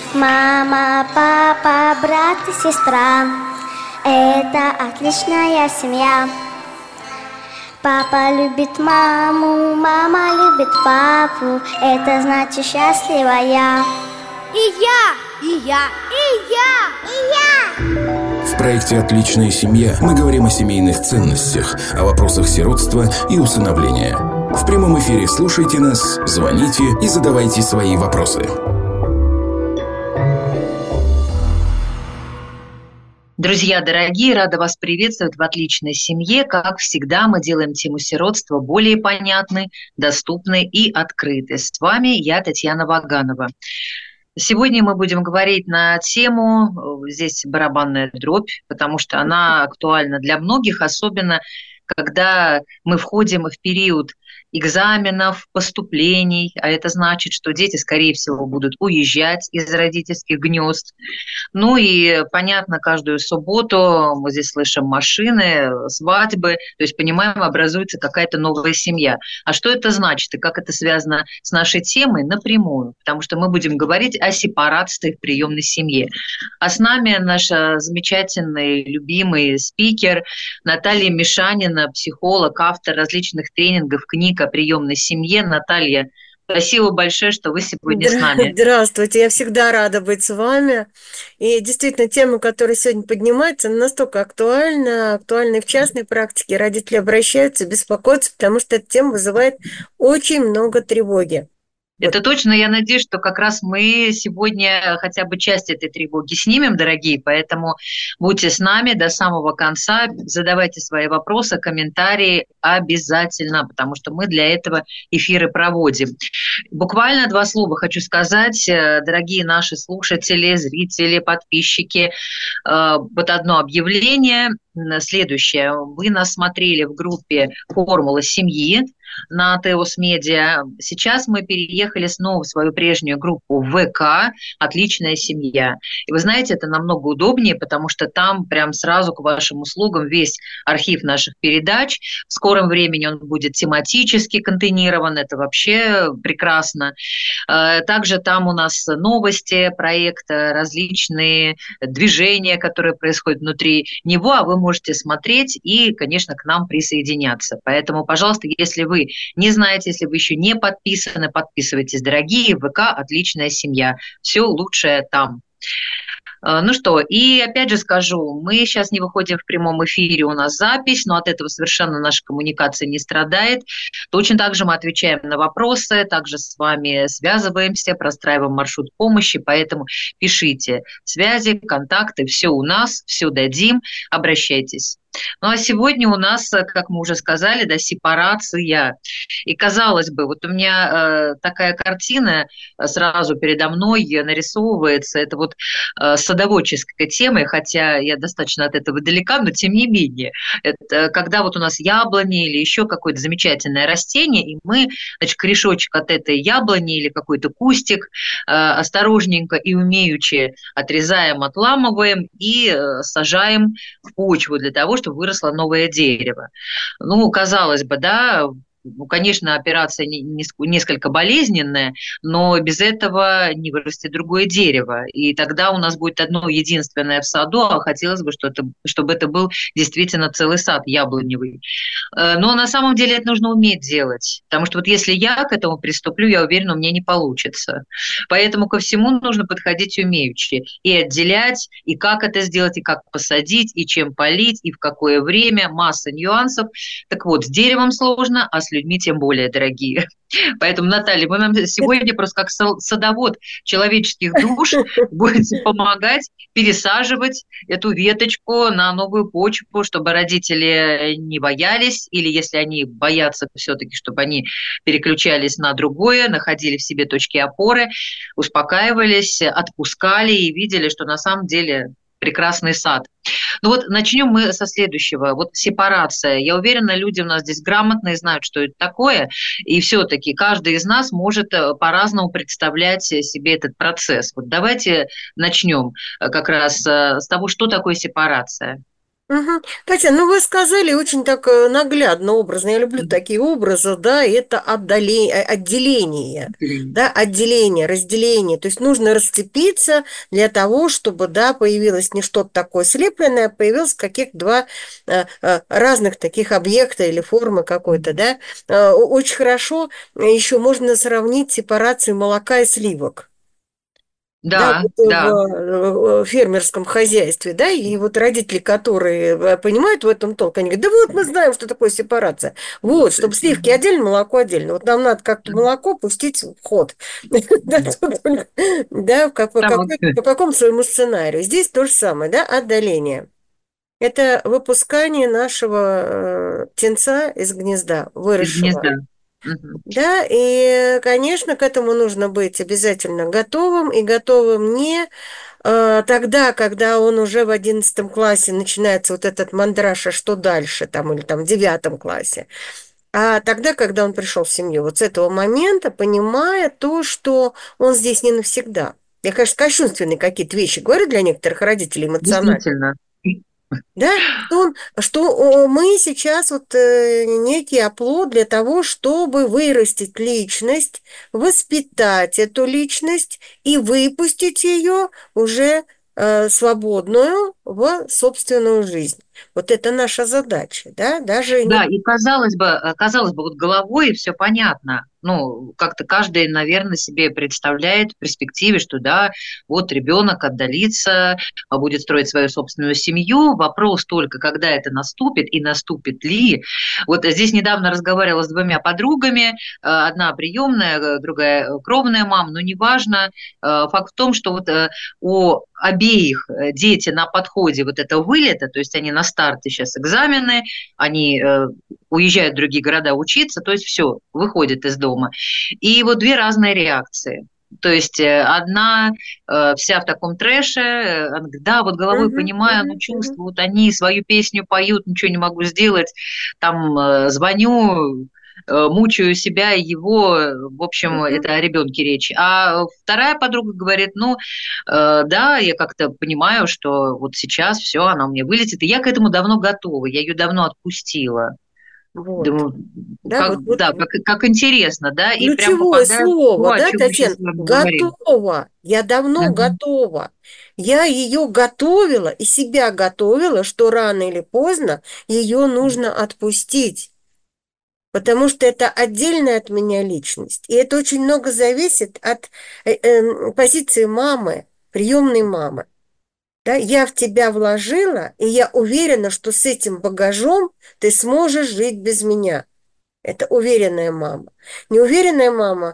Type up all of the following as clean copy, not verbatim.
Мама, папа, брат и сестра — это отличная семья. Папа любит маму, мама любит папу, это значит счастливая. И я, и я, и я, и я. В проекте «Отличная семья» мы говорим о семейных ценностях, о вопросах сиротства и усыновления. В прямом эфире слушайте нас, звоните и задавайте свои вопросы. Друзья дорогие, рада вас приветствовать в «Отличной семье». Как всегда, мы делаем тему сиротства более понятной, доступной и открытой. С вами я, Татьяна Ваганова. Сегодня мы будем говорить на тему, здесь барабанная дробь, потому что она актуальна для многих, особенно когда мы входим в период экзаменов, поступлений, а это значит, что дети, скорее всего, будут уезжать из родительских гнезд. Ну и, понятно, каждую субботу мы здесь слышим машины, свадьбы, то есть, понимаем, образуется какая-то новая семья. А что это значит и как это связано с нашей темой? Напрямую, потому что мы будем говорить о сепарации в приемной семье. А с нами наш замечательный, любимый спикер Наталья Мишанина, психолог, автор различных тренингов, книг о приемной семье. Наталья, спасибо большое, что вы сегодня с нами. Здравствуйте, я всегда рада быть с вами. И действительно, тема, которая сегодня поднимается, настолько актуальна и в частной практике. Родители обращаются, беспокоятся, потому что эта тема вызывает очень много тревоги. Это точно, я надеюсь, что как раз мы сегодня хотя бы часть этой тревоги снимем, дорогие, поэтому будьте с нами до самого конца, задавайте свои вопросы, комментарии обязательно, потому что мы для этого эфиры проводим. Буквально 2 слова хочу сказать, дорогие наши слушатели, зрители, подписчики. Вот одно объявление. Следующее. Вы нас смотрели в группе «Формула семьи» на Теос Медиа. Сейчас мы переехали снова в свою прежнюю группу ВК «Отличная семья». И вы знаете, это намного удобнее, потому что там прям сразу к вашим услугам весь архив наших передач. В скором времени он будет тематически контейнирован. Это вообще прекрасно. Также там у нас новости проекта, различные движения, которые происходят внутри него, а вы можете смотреть и, конечно, к нам присоединяться. Поэтому, пожалуйста, если вы не знаете, если вы еще не подписаны, подписывайтесь, дорогие. ВК «Отличная семья». Все лучшее там. Ну что, и опять же скажу, мы сейчас не выходим в прямом эфире, у нас запись, но от этого совершенно наша коммуникация не страдает. Точно так же мы отвечаем на вопросы, также с вами связываемся, простраиваем маршрут помощи, поэтому пишите связи, контакты, все у нас, все дадим, обращайтесь. Ну а сегодня у нас, как мы уже сказали, да, сепарация. И казалось бы, вот у меня такая картина сразу передо мной нарисовывается, это вот садоводческая тема, хотя я достаточно от этого далека, но тем не менее. Это когда вот у нас яблони или еще какое-то замечательное растение, и мы, значит, корешочек от этой яблони или какой-то кустик осторожненько и умеючи отрезаем, отламываем и сажаем в почву для того, чтобы выросло новое дерево. Ну, казалось бы, да, ну, конечно, операция несколько болезненная, но без этого не вырастет другое дерево. И тогда у нас будет одно единственное в саду, а хотелось бы, чтобы это был действительно целый сад яблоневый. Но на самом деле это нужно уметь делать, потому что вот если я к этому приступлю, я уверена, у меня не получится. Поэтому ко всему нужно подходить умеючи. И отделять, и как это сделать, и как посадить, и чем полить, и в какое время. Масса нюансов. Так вот, с деревом сложно, а с людьми тем более, дорогие. Поэтому, Наталья, вы нам сегодня просто как садовод человеческих душ будете помогать пересаживать эту веточку на новую почву, чтобы родители не боялись, или если они боятся все-таки, чтобы они переключались на другое, находили в себе точки опоры, успокаивались, отпускали и видели, что на самом деле прекрасный сад. Ну вот начнем мы со следующего. Вот сепарация. Я уверена, люди у нас здесь грамотные, знают, что это такое. И все-таки каждый из нас может по-разному представлять себе этот процесс. Вот давайте начнем как раз с того, что такое сепарация. Мгм. Татьяна, ну вы сказали очень так наглядно, образно. Я люблю такие образы, да, и это отделение, да, отделение, разделение. То есть нужно расцепиться для того, чтобы, да, появилось не что-то такое слепленное, а появилось каких-то два разных таких объекта или формы какой-то, да. Очень хорошо еще можно сравнить сепарацию молока и сливок. Да, Да, вот да, в фермерском хозяйстве, да, и вот родители, которые понимают в этом толк, они говорят, да вот мы знаем, что такое сепарация. Вот, чтобы сливки отдельно, молоко отдельно. Вот нам надо как-то молоко пустить в ход. Да, да, там вот, по какому своему сценарию. Здесь то же самое, да, отдаление. Это выпускание нашего птенца из гнезда, из выросшего. гнезда. Мгм. Да, и, конечно, к этому нужно быть обязательно готовым, и готовым не тогда, когда он уже в 11 классе начинается вот этот мандраж, а что дальше, там, или там в 9 классе, а тогда, когда он пришел в семью, вот с этого момента, понимая то, что он здесь не навсегда. Я, конечно, кощунственные какие-то вещи говорю для некоторых родителей эмоционально. Действительно. Да, мы сейчас вот некий оплот для того, чтобы вырастить личность, воспитать эту личность и выпустить ее уже свободную в собственную жизнь. Вот это наша задача, да, даже не... Да, и казалось бы, вот головой все понятно. Ну, как-то каждый, наверное, себе представляет в перспективе, что да, вот ребенок отдалится, будет строить свою собственную семью. Вопрос только, когда это наступит и наступит ли. Вот здесь недавно разговаривала с двумя подругами, одна приемная, другая кровная мама, но неважно. Факт в том, что вот у обеих дети на подходе вот этого вылета, то есть они на старте сейчас экзамены, они уезжают в другие города учиться, то есть все, выходят из дома. И вот две разные реакции. То есть одна вся в таком трэше, она говорит, да, вот головой Мгм, понимаю, мгм, но мгм. чувствую, вот они свою песню поют, ничего не могу сделать, там звоню, мучаю себя и его, в общем, Мгм. это о ребенке речь. А вторая подруга говорит, ну, да, я как-то понимаю, что вот сейчас все, она у меня вылетит, и я к этому давно готова, я ее давно отпустила. Вот, Думаю, да, как, да, как интересно, да, и прям ключевое попадаю в то, слово, о да, чем мы сейчас Татьяна, с вами говорим. готова. Я давно Мгм. готова. Я ее готовила и себя готовила, что рано или поздно ее нужно отпустить, потому что это отдельная от меня личность. И это очень много зависит от позиции мамы, приемной мамы. Да, я в тебя вложила, и я уверена, что с этим багажом ты сможешь жить без меня. Это уверенная мама. Неуверенная мама,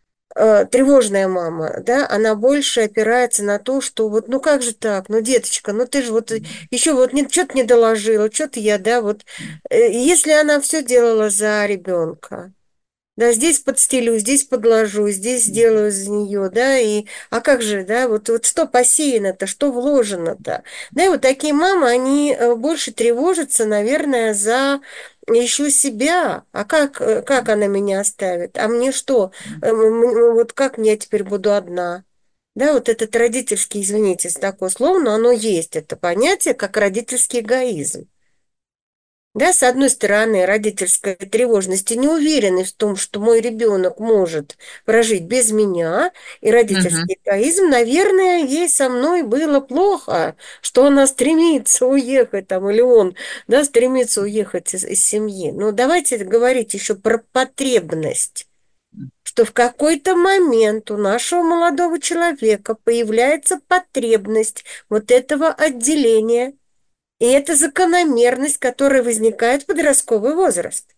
тревожная мама, да, она больше опирается на то, что вот, ну как же так, ну, деточка, ну ты же вот еще вот что-то не доложила, что-то я, да, вот. Если она все делала за ребенка, да, здесь подстелю, здесь подложу, здесь сделаю за нее, да, а как же, да, вот что посеяно-то, что вложено-то. Да, и вот такие мамы, они больше тревожатся, наверное, за еще себя. А как она меня оставит? А мне что? Вот как я теперь буду одна? Да, вот этот родительский, извините за такое слово, но оно есть, это понятие, как родительский эгоизм. Да, с одной стороны, родительская тревожность и неуверенность в том, что мой ребенок может прожить без меня, и Мгм. родительский эгоизм, наверное, ей со мной было плохо, что она стремится уехать там, или он, да, стремится уехать из семьи. Но давайте говорить еще про потребность, что в какой-то момент у нашего молодого человека появляется потребность вот этого отделения. И это закономерность, которая возникает в подростковый возраст.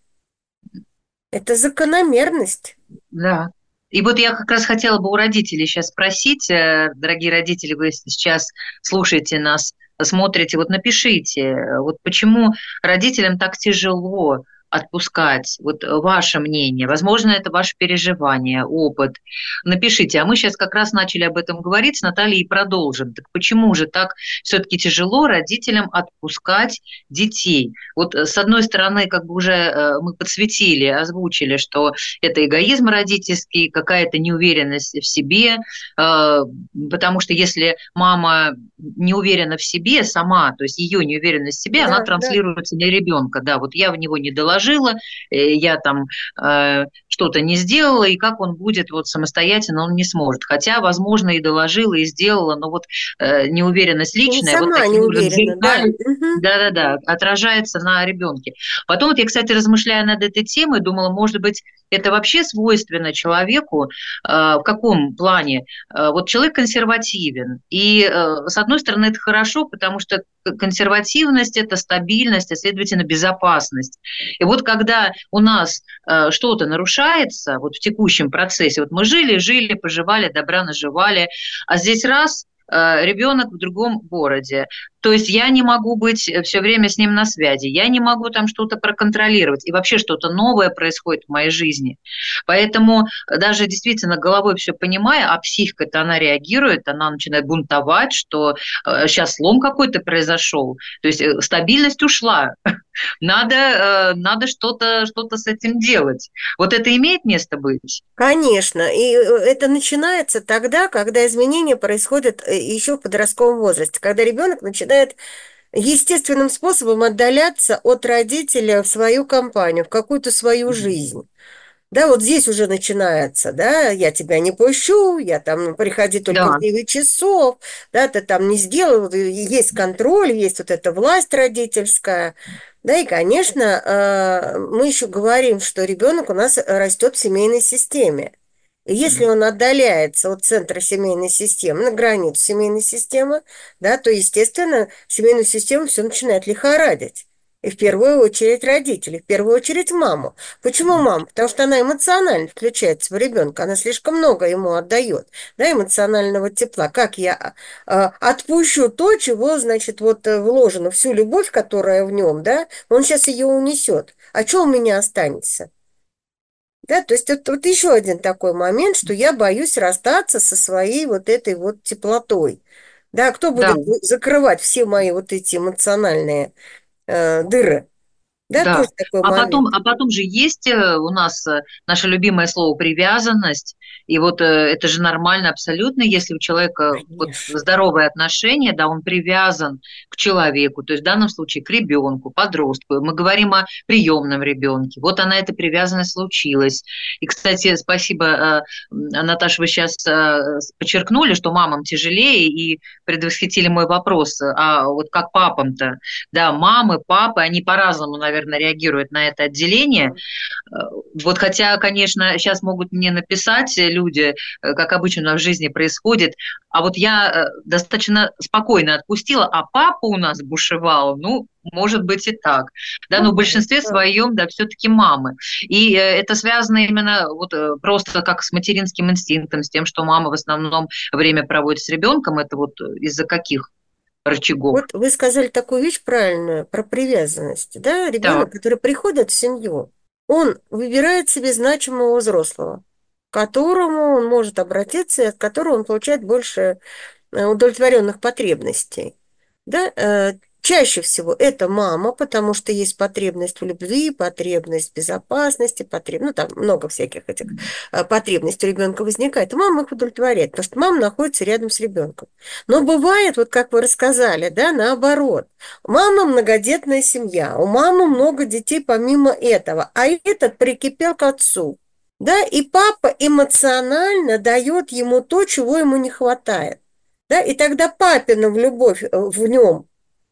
Это закономерность. Да. И вот я как раз хотела бы у родителей сейчас спросить, дорогие родители, вы сейчас слушаете нас, смотрите, вот напишите, вот почему родителям так тяжело отпускать? Вот ваше мнение, возможно, это ваше переживание, опыт. Напишите, а мы сейчас как раз начали об этом говорить с Натальей и продолжим. Так почему же так все-таки тяжело родителям отпускать детей? Вот с одной стороны, как бы уже мы подсветили, озвучили, что это эгоизм родительский, какая-то неуверенность в себе, потому что если мама не уверена в себе сама, то есть ее неуверенность в себе, она Да, да. транслируется на ребенка. Да, вот я в него не доложила, я там что-то не сделала, и как он будет вот самостоятельно, он не сможет. Хотя, возможно, и доложила, и сделала, но вот неуверенность И личная вот сама не таким образом уверена, да. зеркаль, Мгм. да-да-да, отражается на ребенке. Потом вот я, кстати, размышляя над этой темой, думала, может быть, это вообще свойственно человеку, в каком плане? Вот человек консервативен, и с одной стороны это хорошо, потому что консервативность – это стабильность, а следовательно безопасность. И вот когда у нас что-то нарушается вот в текущем процессе, вот мы жили, поживали, добра наживали, а здесь раз ребенок в другом городе. То есть я не могу быть все время с ним на связи, я не могу там что-то проконтролировать, и вообще что-то новое происходит в моей жизни. Поэтому даже действительно головой все понимая, а психика-то она реагирует, она начинает бунтовать, что сейчас слом какой-то произошел, то есть стабильность ушла, надо что-то с этим делать. Вот это имеет место быть? Конечно, и это начинается тогда, когда изменения происходят еще в подростковом возрасте, когда ребенок начинает естественным способом отдаляться от родителя в свою компанию, в какую-то свою жизнь. Да, вот здесь уже начинается, да, я тебя не пущу, я там, приходи только в Да, 9 часов, да, ты там не сделал, есть контроль, есть вот эта власть родительская, да, и, конечно, мы еще говорим, что ребенок у нас растет в семейной системе. И если он отдаляется от центра семейной системы, на границу семейной системы, да, то, естественно, семейную систему все начинает лихорадить. И в первую очередь родители, в первую очередь маму. Почему мама? Потому что она эмоционально включается в ребенка, она слишком много ему отдает, да, эмоционального тепла. Как я отпущу то, чего, значит, вот вложено, всю любовь, которая в нем, да, он сейчас ее унесет. А что у меня останется? Да, то есть это вот еще один такой момент, что я боюсь расстаться со своей вот этой вот теплотой. Да, кто да. будет закрывать все мои вот эти эмоциональные дыры? Да, тоже Да, такой а момент. потом же есть у нас наше любимое слово привязанность, и вот это же нормально абсолютно, если у человека вот Конечно. здоровые отношения, да, он привязан к человеку, то есть в данном случае к ребенку, подростку. Мы говорим о приемном ребенке. Вот она, эта привязанность случилась. И, кстати, спасибо, Наташа, вы сейчас подчеркнули, что мамам тяжелее, и предвосхитили мой вопрос, а вот как папам-то? Да, мамы, папы, они по-разному, наверное, реагируют на это отделение. Вот хотя, конечно, сейчас могут мне написать люди, как обычно в жизни происходит, а вот я достаточно спокойно отпустила, а папа у нас бушевал, ну, может быть и так, да, но в большинстве своем, да, все-таки мамы. И это связано именно вот просто как с материнским инстинктом, с тем, что мама в основном время проводит с ребенком, это вот из-за каких рычагов? Вот вы сказали такую вещь правильную про привязанность. Да? Ребенок, Так, который приходит в семью, он выбирает себе значимого взрослого, к которому он может обратиться и от которого он получает больше удовлетворенных потребностей. Да? Чаще всего это мама, потому что есть потребность в любви, потребность в безопасности, ну там много всяких этих потребностей у ребенка возникает. И мама их удовлетворяет, потому что мама находится рядом с ребенком. Но бывает, вот как вы рассказали, да, наоборот. Мама многодетная семья, у мамы много детей помимо этого, а этот прикипел к отцу. Да, и папа эмоционально дает ему то, чего ему не хватает. Да, и тогда папина в любовь в нем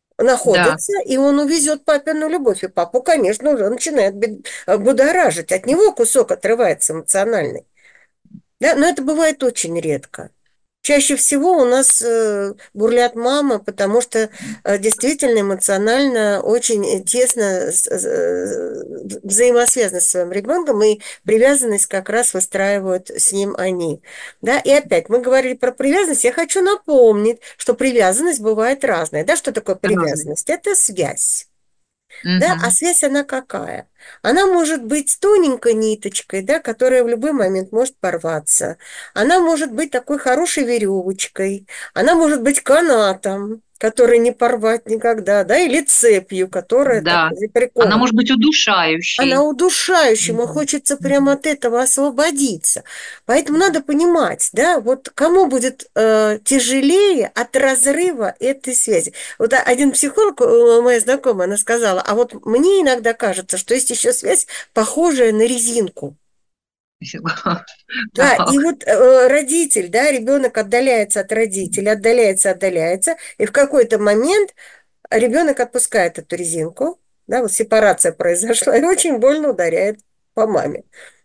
да. находится, и он увезет папину любовь. И папу, конечно, уже начинает будоражить. От него кусок отрывается эмоциональный. Да, но это бывает очень редко. Чаще всего у нас бурлят мамы, потому что действительно эмоционально очень тесно взаимосвязаны с своим ребенком, и привязанность как раз выстраивают с ним они. Да? И опять, мы говорили про привязанность, я хочу напомнить, что привязанность бывает разная. Да, что такое Разные. привязанность? Это связь. Да, а Мгм. связь она какая? Она может быть тоненькой ниточкой, да, которая в любой момент может порваться. Она может быть такой хорошей веревочкой. Она может быть канатом, который не порвать никогда, да, или цепью, которая так Да. Она прикована. может быть Она удушающей. удушающая, и Мгм. хочется прямо Мгм. от этого освободиться. Поэтому надо понимать, да, вот кому будет тяжелее от разрыва этой связи. Вот один психолог, моя знакомая, она сказала, а вот мне иногда кажется, что есть еще связь, похожая на резинку. Да, и Так, вот родитель, да, ребенок отдаляется от родителя, отдаляется, и в какой-то момент ребенок отпускает эту резинку, да, вот сепарация произошла, и очень больно ударяет по маме.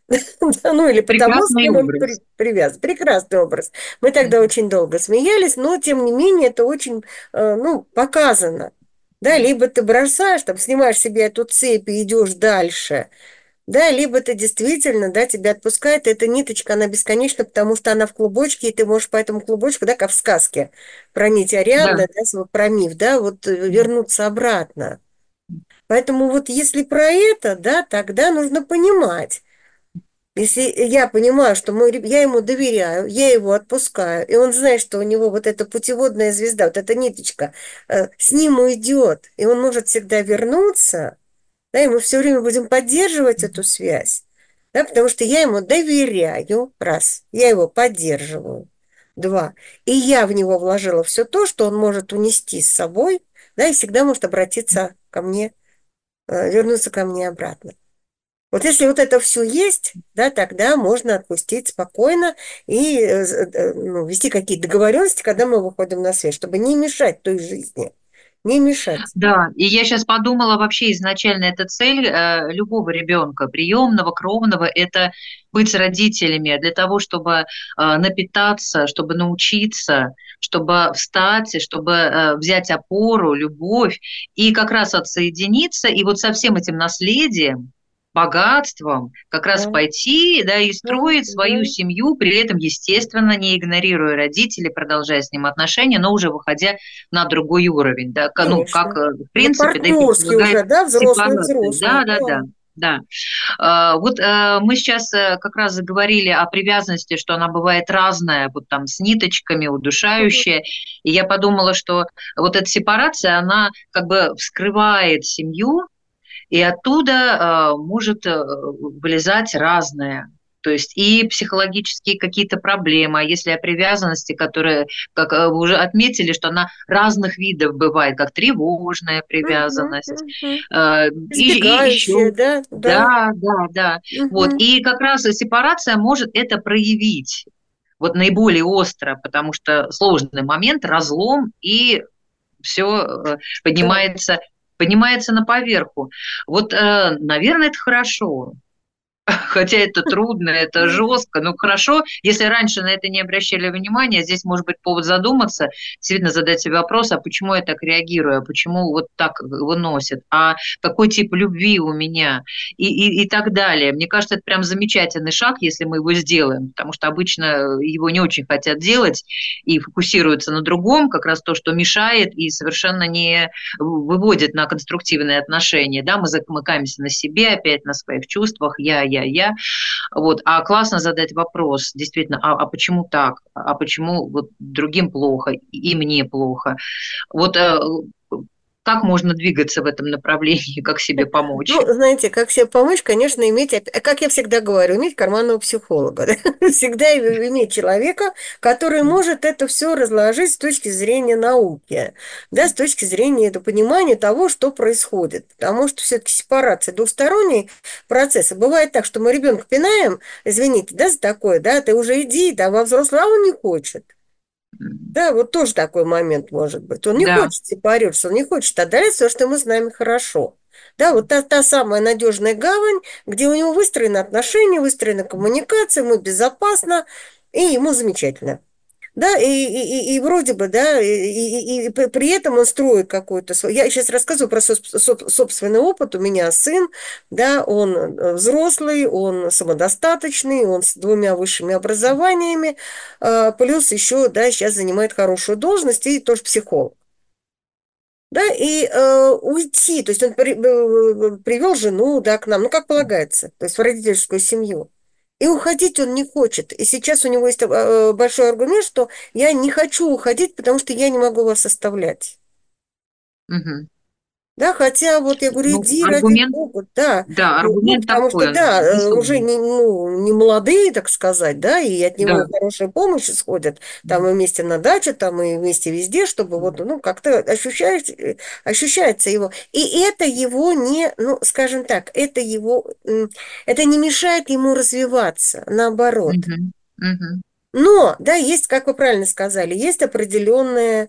Да, ну, или потому, с прекрасный кем он образ. привязан. Прекрасный образ. Мы тогда Мгм. очень долго смеялись, но, тем не менее, это очень, ну, показано. Да, либо ты бросаешь, там, снимаешь себе эту цепь и идешь дальше, да, либо ты действительно, да, тебя отпускает, и эта ниточка, она бесконечна, потому что она в клубочке, и ты можешь по этому клубочку, да, как в сказке про нить Да. Ариадны, да, про миф, да, вот вернуться обратно. Поэтому вот если про это, да, тогда нужно понимать, если я понимаю, что я ему доверяю, я его отпускаю, и он знает, что у него вот эта путеводная звезда, вот эта ниточка с ним уйдет, и он может всегда вернуться, да, и мы все время будем поддерживать эту связь, да, потому что я ему доверяю, раз, я его поддерживаю, два, и я в него вложила все то, что он может унести с собой, да, и всегда может обратиться ко мне, вернуться ко мне обратно. Вот если вот это все есть, да, тогда можно отпустить спокойно и ну, вести какие-то договоренности, когда мы выходим на связь, чтобы не мешать той жизни, не мешать. Да, и я сейчас подумала, вообще изначально эта цель любого ребенка, приемного, кровного, это быть с родителями для того, чтобы напитаться, чтобы научиться, чтобы встать, чтобы взять опору, любовь и как раз отсоединиться, и вот со всем этим наследием, богатством как раз Да, пойти, да, и да, строить да, свою семью, при этом, естественно, не игнорируя родителей, продолжая с ним отношения, но уже выходя на другой уровень, да, ну, как, конечно. в На принципе, да и партнерский предполагает уже, да, взрослый, сепарация. взрослый, Да, да, да. да, да. Вот мы сейчас как раз заговорили о привязанности, что она бывает разная, вот там с ниточками, Мгм. удушающая, и я подумала, что вот эта сепарация, она как бы вскрывает семью, и оттуда может вылезать разное. То есть и психологические какие-то проблемы, а если о привязанности, которые, как вы уже отметили, что она разных видов бывает, как тревожная Мгм. привязанность, Мгм. и Избегающая, еще. да, да. Да, да, да. Вот. Мгм. И как раз сепарация может это проявить вот наиболее остро, потому что сложный момент, разлом, и все Да. поднимается на поверху. Вот, наверное, это хорошо. Хотя это трудно, это жестко, но хорошо, если раньше на это не обращали внимания, здесь может быть повод задуматься, действительно задать себе вопрос, а почему я так реагирую, а почему вот так выносит, а какой тип любви у меня и так далее. Мне кажется, это прям замечательный шаг, если мы его сделаем, потому что обычно его не очень хотят делать и фокусируются на другом, как раз то, что мешает и совершенно не выводит на конструктивные отношения, да, мы замыкаемся на себе, опять на своих чувствах, я, вот, а классно задать вопрос, действительно, а почему так, а почему вот другим плохо и мне плохо, вот как можно двигаться в этом направлении, как себе помочь? Ну, знаете, как себе помочь, конечно, иметь, как я всегда говорю, иметь карманного психолога. Да? Всегда иметь человека, который может это все разложить с точки зрения науки, да, с точки зрения понимания того, что происходит. Потому что все-таки сепарация двусторонний процесс. И бывает так, что мы ребенка пинаем, извините, да, за такое, да, ты уже иди, там, во взрослый, а он не хочет. Да, вот тоже такой момент может быть. Он не Да, хочет сепарироваться, он не хочет отдалять все, что ему с нами хорошо. Да, вот та самая надежная гавань, где у него выстроены отношения, выстроена коммуникация, ему безопасно, и ему замечательно. Да, и вроде бы, да, и при этом он строит какой-то свой... Я сейчас рассказываю про собственный опыт. У меня сын, да, он взрослый, он самодостаточный, он с двумя высшими образованиями, плюс еще, да, сейчас занимает хорошую должность и тоже психолог. да, и уйти. То есть он привел жену, да, к нам, ну, как полагается, то есть в родительскую семью. И уходить он не хочет. И сейчас у него есть большой аргумент, что я не хочу уходить, потому что я не могу вас оставлять. Мгм. Да, хотя вот я говорю, Ну, иди ради аргумент, Бога, да, да, ну, аргумент потому что, такой, он да, уже весомый. не, ну, не молодые, так сказать, да, и от него Да. хорошая помощь исходит, там и вместе на даче, там и вместе везде, чтобы вот, ну, как-то ощущается его. И это его не, ну, скажем так, это не мешает ему развиваться, наоборот. Мгм. Мгм. Но, да, есть, как вы правильно сказали, есть определенные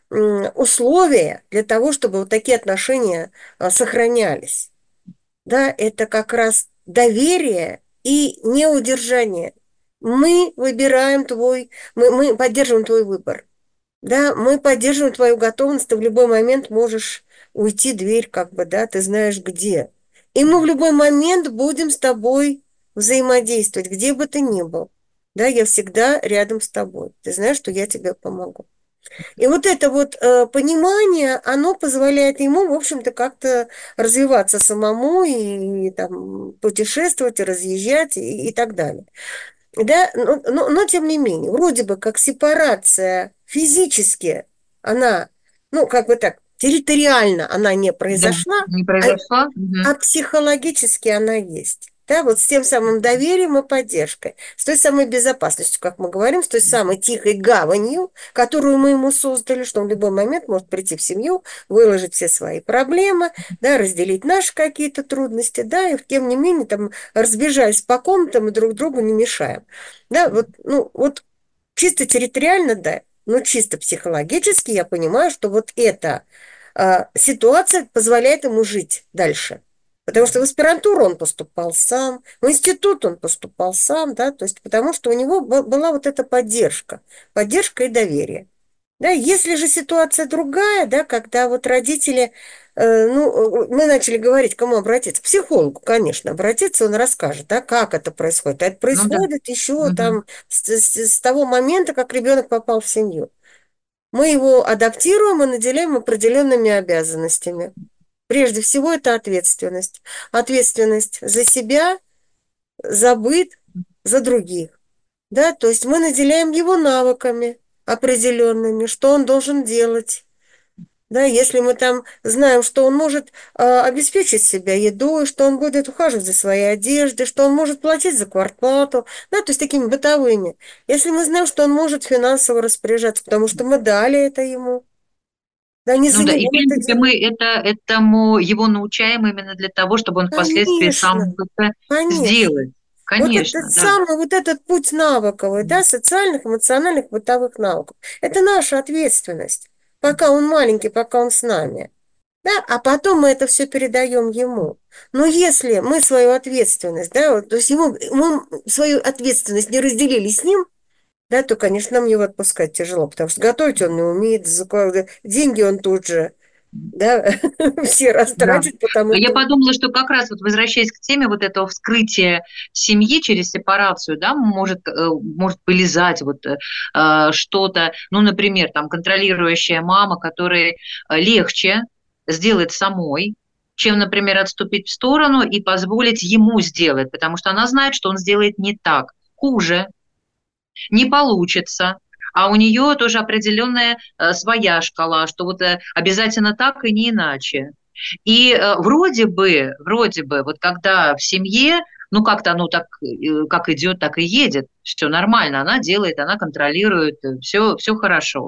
условия для того, чтобы вот такие отношения сохранялись. Да, это как раз доверие и неудержание. Мы выбираем мы поддерживаем твой выбор. Да, мы поддерживаем твою готовность, ты в любой момент можешь уйти, дверь как бы, да, ты знаешь где. И мы в любой момент будем с тобой взаимодействовать, где бы ты ни был. Да, я всегда рядом с тобой. Ты знаешь, что я тебе помогу. И вот это вот понимание, оно позволяет ему, в общем-то, как-то развиваться самому и там путешествовать, и разъезжать и так далее. Да, но тем не менее, вроде бы как сепарация физически, она, ну, как бы так, территориально она не Да, произошла, не а произошла. Мгм. а психологически она есть. Да, вот с тем самым доверием и поддержкой, с той самой безопасностью, как мы говорим, с той самой тихой гаванью, которую мы ему создали, что он в любой момент может прийти в семью, выложить все свои проблемы, да, разделить наши какие-то трудности, да, и тем не менее там разбежались по комнатам и друг другу не мешаем. Да, вот, ну, вот чисто территориально, да, но чисто психологически я понимаю, что вот эта ситуация позволяет ему жить дальше. Потому что в аспирантуру он поступал сам, в институт он поступал сам, да, то есть потому что у него была вот эта поддержка и доверие. Да, если же ситуация другая, да, когда вот родители, мы начали говорить, к кому обратиться, к психологу, конечно, обратиться, он расскажет, да, как это происходит. А это Ну да. происходит еще Мгм. там с того момента, как ребенок попал в семью. Мы его адаптируем и наделяем определенными обязанностями. Прежде всего, это ответственность. Ответственность за себя, за быт, за других. Да? То есть мы наделяем его навыками определенными, что он должен делать. Да, если мы там знаем, что он может обеспечить себя едой, что он будет ухаживать за своей одеждой, что он может платить за квартплату, да, то есть такими бытовыми. Если мы знаем, что он может финансово распоряжаться, потому что мы дали это ему, да, не Ну за да, и него в это принципе мы делаем. этому его научаем именно для того, чтобы он впоследствии сам Конечно, мог это конечно. сделать. Вот этот Конечно, да. самый, вот этот путь навыковый, да, социальных, эмоциональных, бытовых навыков, это наша ответственность, пока он маленький, пока он с нами. Да, а потом мы это все передаем ему. Но если мы свою ответственность, да, вот, то есть мы свою ответственность не разделили с ним, да, то, конечно, нам его отпускать тяжело, потому что готовить он не умеет, деньги он тут же, да, все Да. растратит, потому Я что подумала, что как раз вот возвращаясь к теме вот этого вскрытия семьи через сепарацию, да, может вылезать вот что-то, ну, например, там контролирующая мама, которой легче сделать самой, чем, например, отступить в сторону и позволить ему сделать, потому что она знает, что он сделает не так, хуже, не получится. А у нее тоже определенная своя шкала, что вот обязательно так и не иначе. И вроде бы, вот когда в семье, ну как-то оно так, как идет, так и едет, все нормально, она делает, она контролирует, все хорошо.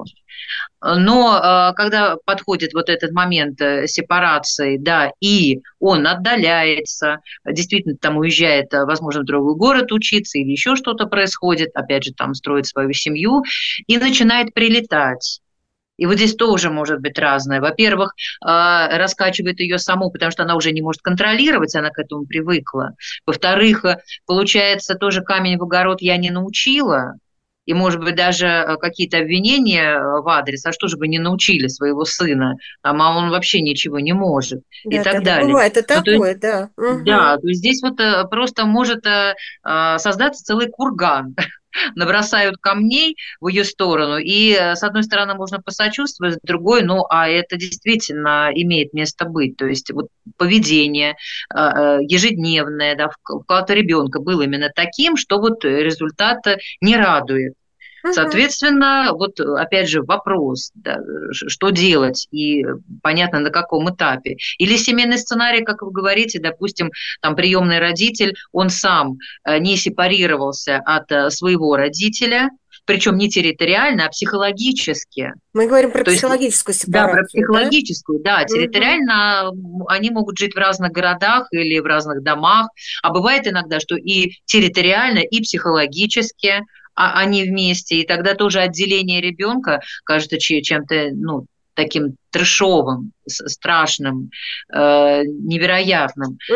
Но когда подходит вот этот момент сепарации, да, и он отдаляется, действительно там уезжает, возможно, в другой город учиться или еще что-то происходит, опять же, там строит свою семью и начинает прилетать. И вот здесь тоже может быть разное. Во-первых, раскачивает ее саму, потому что она уже не может контролировать, она к этому привыкла. Во-вторых, получается тоже камень в огород я не научила, и, может быть, даже какие-то обвинения в адрес, а что же вы не научили своего сына, а он вообще ничего не может, и так да, далее. бывает и Ну, то есть, такое, да. Мгм. да, то есть здесь вот просто может создаться целый курган набросают камней в ее сторону, и с одной стороны можно посочувствовать, с другой, ну, а это действительно имеет место быть, то есть вот поведение ежедневное, да, вклад ребенка был именно таким, что вот результат не радует. Соответственно, вот опять же вопрос, да, что делать и понятно на каком этапе. Или семейный сценарий, как вы говорите, допустим, там приемный родитель, он сам не сепарировался от своего родителя, причем не территориально, а психологически. Мы говорим про То есть, психологическую да, про сепарацию, да? психологическую, да, территориально они могут жить в разных городах или в разных домах, а бывает иногда, что и территориально, и психологически они вместе, и тогда тоже отделение ребенка кажется чем-то, ну, таким трешовым, страшным, невероятным.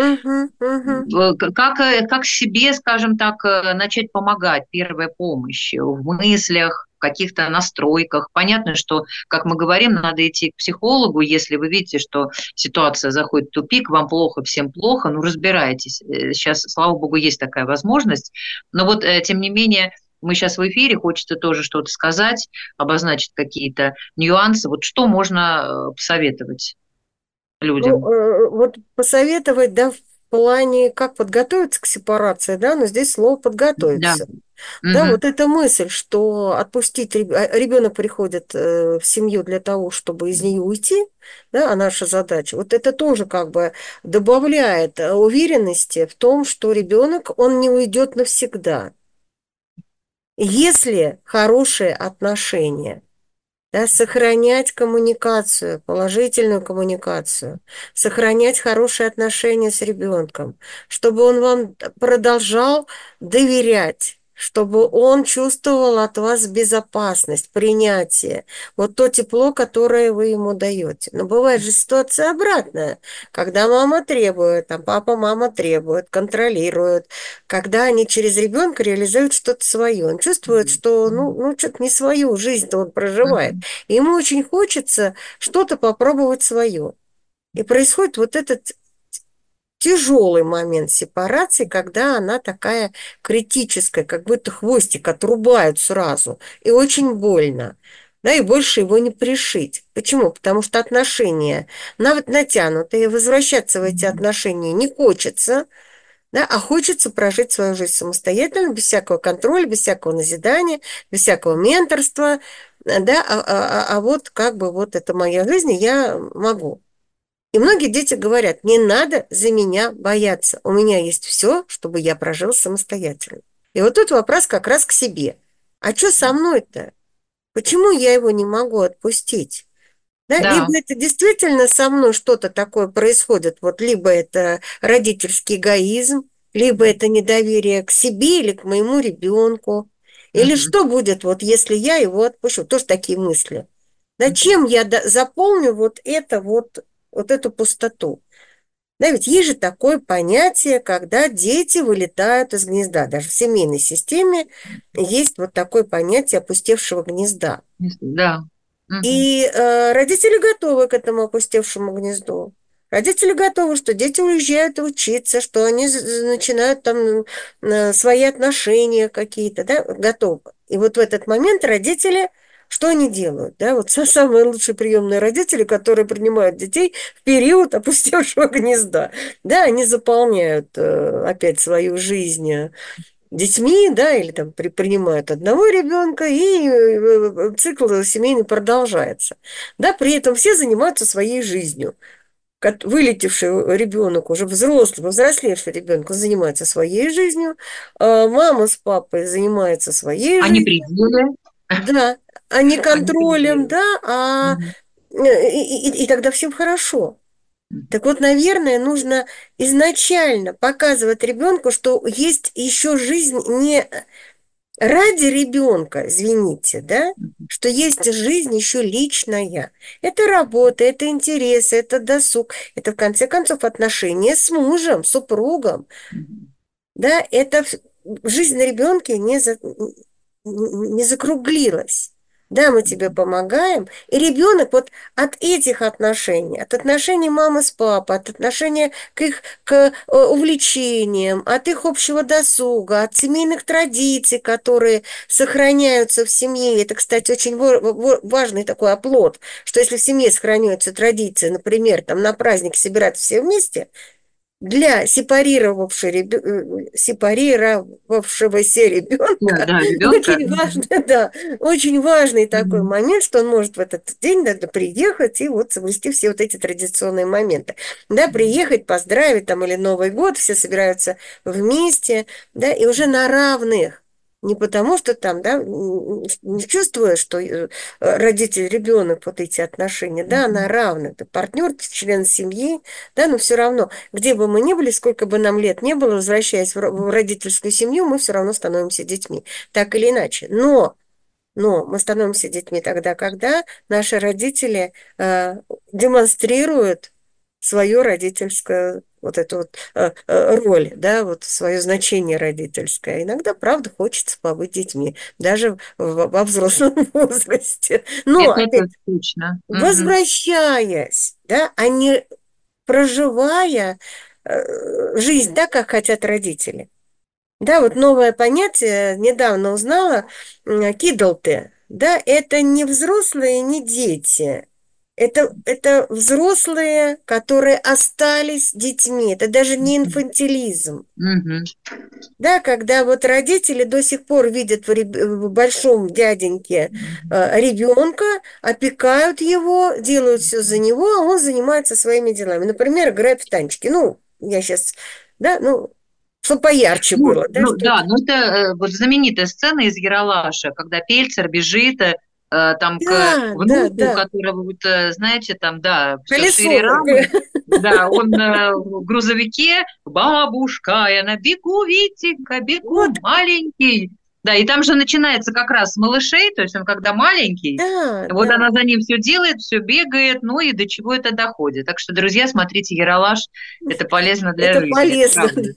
Как себе, скажем так, начать помогать первой помощи в мыслях, в каких-то настройках? Понятно, что, как мы говорим, надо идти к психологу, если вы видите, что ситуация заходит в тупик, вам плохо, всем плохо, ну, разбирайтесь. Сейчас, слава богу, есть такая возможность. Но вот, тем не менее, мы сейчас в эфире, хочется тоже что-то сказать, обозначить какие-то нюансы. Вот что можно посоветовать людям? Ну, вот посоветовать, да, в плане, как подготовиться к сепарации, да, но здесь слово «подготовиться». Да, вот эта мысль, что отпустить ребенок приходит в семью для того, чтобы из нее уйти, да, а наша задача, вот это тоже как бы добавляет уверенности в том, что ребенок, он не уйдет навсегда. Если хорошие отношения, да, сохранять коммуникацию, положительную коммуникацию, сохранять хорошие отношения с ребенком, чтобы он вам продолжал доверять, чтобы он чувствовал от вас безопасность, принятие, вот то тепло, которое вы ему даете. Но бывает же ситуация обратная, когда мама требует, там папа, мама требует, контролирует, когда они через ребенка реализуют что-то свое. Он чувствует, что ну что-то не свою жизнь-то он проживает. И ему очень хочется что-то попробовать свое. И происходит вот этот тяжелый момент сепарации, когда она такая критическая, как будто хвостик отрубают сразу, и очень больно. Да, и больше его не пришить. Почему? Потому что отношения натянутые, возвращаться в эти отношения не хочется, да, а хочется прожить свою жизнь самостоятельно, без всякого контроля, без всякого назидания, без всякого менторства, да, а вот как бы вот это моя жизнь, и я могу. И многие дети говорят, не надо за меня бояться, у меня есть все, чтобы я прожил самостоятельно. И вот тут вопрос как раз к себе. А что со мной-то? Почему я его не могу отпустить? Да? Да. Либо это действительно со мной что-то такое происходит, вот либо это родительский эгоизм, либо это недоверие к себе или к моему ребенку. Или что будет, вот если я его отпущу? Тоже такие мысли. Да, чем я заполню вот эту пустоту? Да, ведь есть же такое понятие, когда дети вылетают из гнезда. Даже в семейной системе есть вот такое понятие опустевшего гнезда. Да. И родители готовы к этому опустевшему гнезду. Родители готовы, что дети уезжают учиться, что они начинают там свои отношения какие-то, да, готовы. И вот в этот момент родители, что они делают? Да? Вот самые лучшие приемные родители, которые принимают детей в период опустевшего гнезда. Да, они заполняют опять свою жизнь детьми, да, или там принимают одного ребенка, и цикл семейный продолжается. Да, при этом все занимаются своей жизнью. Вылетевший ребенок, уже взрослый, повзрослевший ребенок занимается своей жизнью, мама с папой занимаются своей Они жизнью. пределы. Да, а не контролем, да, и тогда всем хорошо. Так вот, наверное, нужно изначально показывать ребенку, что есть еще жизнь не ради ребенка, извините, да, что есть жизнь еще личная. Это работа, это интересы, это досуг, это, в конце концов, отношения с мужем, супругом. Да, это жизнь на ребенке не закруглилась. да, мы тебе помогаем. И ребенок вот от этих отношений, от отношений мамы с папой, от отношения к их увлечениям, от их общего досуга, от семейных традиций, которые сохраняются в семье. Это, кстати, очень важный такой оплот, что если в семье сохраняются традиции, например, там на праздник собираться все вместе, для сепарировавшегося Да, ребенка да, ребенка. очень важно, да, очень важный такой момент, что он может в этот день приехать и вот соблюсти все вот эти традиционные моменты. Да, приехать, поздравить там или Новый год, все собираются вместе, да, и уже на равных. Не потому, что там, да, не чувствуя, что родитель, ребенок, вот эти отношения, да, на равных. Это партнер, член семьи, да, но все равно, где бы мы ни были, сколько бы нам лет не было, возвращаясь в родительскую семью, мы все равно становимся детьми, так или иначе. Но мы становимся детьми тогда, когда наши родители демонстрируют свою родительскую вот эту вот роль, да, вот свое значение родительское. Иногда, правда, хочется побыть детьми, даже во взрослом возрасте. Но, Это опять, точно. возвращаясь, да, а не проживая жизнь так, как хотят родители. Да, вот новое понятие недавно узнала, кидалты. Да, это не взрослые, не дети. Это взрослые, которые остались детьми. Это даже не инфантилизм. Мгм. Да, когда вот родители до сих пор видят в большом дяденьке ребенка, опекают его, делают все за него, а он занимается своими делами. Например, играет в танчики. Ну, я сейчас, да, ну, чтобы поярче было, да, что Да, ну это вот знаменитая сцена из Ералаша, когда Пельцер бежит там к да, да, внуку, у да. которого, вот, знаете, там, да, все Колесо. шире рамы, да, он в грузовике, бабушка, я на бегу, Витенька, Вот, бегу, маленький. Да, и там же начинается как раз с малышей, то есть он когда маленький, да, вот да. она за ним все делает, все бегает, ну и до чего это доходит. Так что, друзья, смотрите Ералаш, это полезно для Это жизни, это полезно. правда.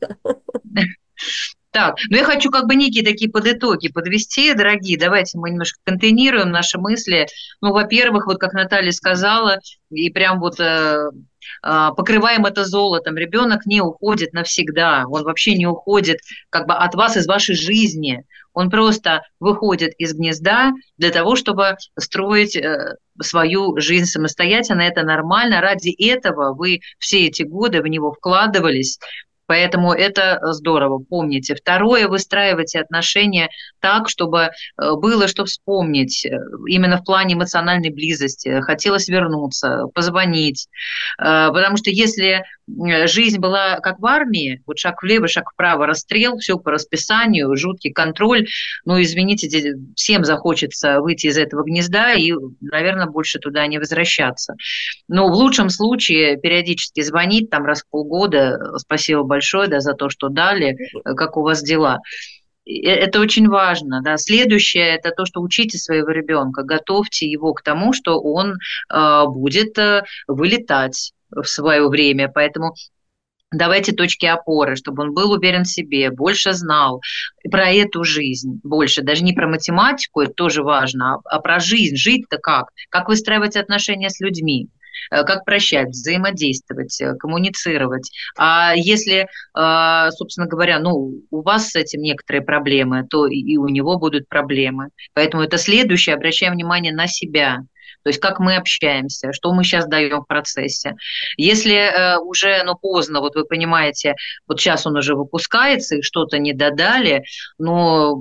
Так, ну я хочу как бы некие такие подытоги подвести, дорогие. Давайте мы немножко контейнируем наши мысли. Ну, во-первых, вот как Наталья сказала, и прям вот покрываем это золотом. Ребенок не уходит навсегда, он вообще не уходит как бы от вас, из вашей жизни. Он просто выходит из гнезда для того, чтобы строить свою жизнь самостоятельно. Это нормально. Ради этого вы все эти годы в него вкладывались. Поэтому это здорово, помните. Второе, выстраивайте отношения так, чтобы было что вспомнить, именно в плане эмоциональной близости. Хотелось вернуться, позвонить. Потому что если жизнь была как в армии, вот шаг влево, шаг вправо, расстрел, все по расписанию, жуткий контроль, ну, извините, всем захочется выйти из этого гнезда и, наверное, больше туда не возвращаться. Но в лучшем случае периодически звонить там раз в полгода, спасибо большое, да, за то, что дали, как у вас дела. Это очень важно. Да. Следующее – это то, что учите своего ребенка, готовьте его к тому, что он будет вылетать в свое время. Поэтому давайте точки опоры, чтобы он был уверен в себе, больше знал про эту жизнь, больше, даже не про математику, это тоже важно, а про жизнь. Жить-то как выстраивать отношения с людьми, как прощать, взаимодействовать, коммуницировать. А если, собственно говоря, ну, у вас с этим некоторые проблемы, то и у него будут проблемы. Поэтому это следующее, обращаем внимание на себя. То есть как мы общаемся, что мы сейчас даем в процессе. Если уже поздно, вот вы понимаете, вот сейчас он уже выпускается, и что-то не додали, но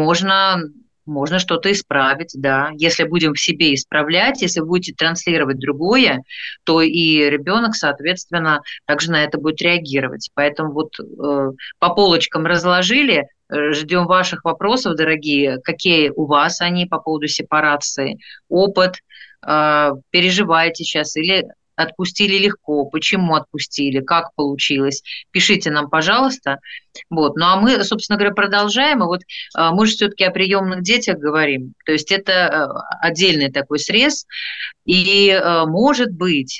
можно что-то исправить, да. Если будем в себе исправлять, если будете транслировать другое, то и ребенок, соответственно, также на это будет реагировать. Поэтому вот по полочкам разложили, ждем ваших вопросов, дорогие, какие у вас они по поводу сепарации, опыт, переживаете сейчас или отпустили легко, почему отпустили, как получилось. Пишите нам, пожалуйста. Вот. Ну а мы, собственно говоря, продолжаем. И вот мы же все-таки о приемных детях говорим. То есть это отдельный такой срез. И может быть,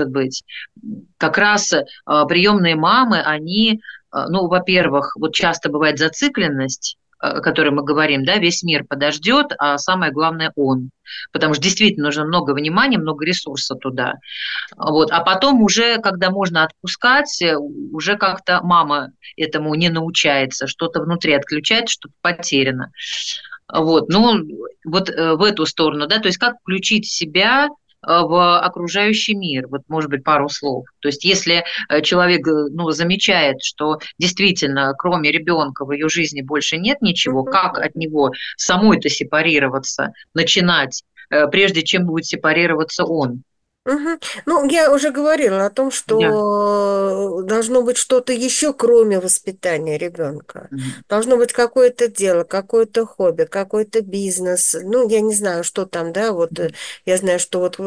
как раз приемные мамы, они, ну, во-первых, вот часто бывает зацикленность, о которой мы говорим, да, весь мир подождет, а самое главное он. Потому что действительно нужно много внимания, много ресурса туда. Вот. А потом уже, когда можно отпускать, уже как-то мама этому не научается, что-то внутри отключает, что-то потеряно. Вот. Ну, вот в эту сторону, да, то есть как включить себя в окружающий мир. Вот, может быть, пару слов. То есть если человек ну, замечает, что действительно кроме ребенка в ее жизни больше нет ничего, как от него самой-то сепарироваться, начинать, прежде чем будет сепарироваться он? Мгм. Ну, я уже говорила о том, Да. что должно быть что-то еще, кроме воспитания ребенка. Мгм. Должно быть какое-то дело, какое-то хобби, какой-то бизнес. Ну, я не знаю, что там, да, вот я знаю, что вот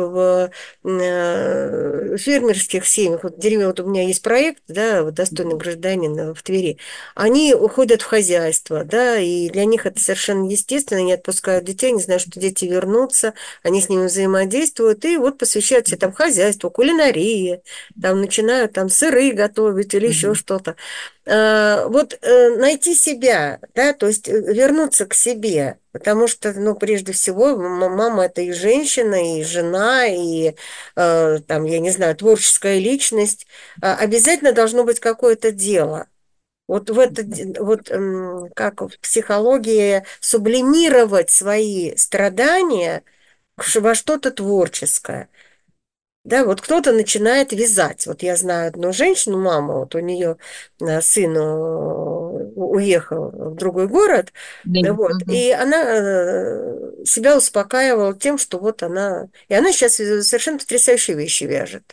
в фермерских семьях, вот в деревне, вот у меня есть проект, да, вот «Достойный гражданин» в Твери, они уходят в хозяйство, да, и для них это совершенно естественно, они отпускают детей, не знаю, что дети вернутся, они с ними взаимодействуют и вот посвящают себе там хозяйству, кулинарии, там начинают там сыры готовить или еще Мгм. что-то. Вот найти себя, да, то есть вернуться к себе, потому что, ну, прежде всего, мама это и женщина, и жена, и там, я не знаю, творческая личность. Обязательно должно быть какое-то дело. Вот в это, вот как в психологии сублимировать свои страдания во что-то творческое. Да, вот кто-то начинает вязать. Вот я знаю одну женщину, маму, вот у нее сын уехал в другой город, Да. вот, Мгм. и она себя успокаивала тем, что вот она... И она сейчас совершенно потрясающие вещи вяжет.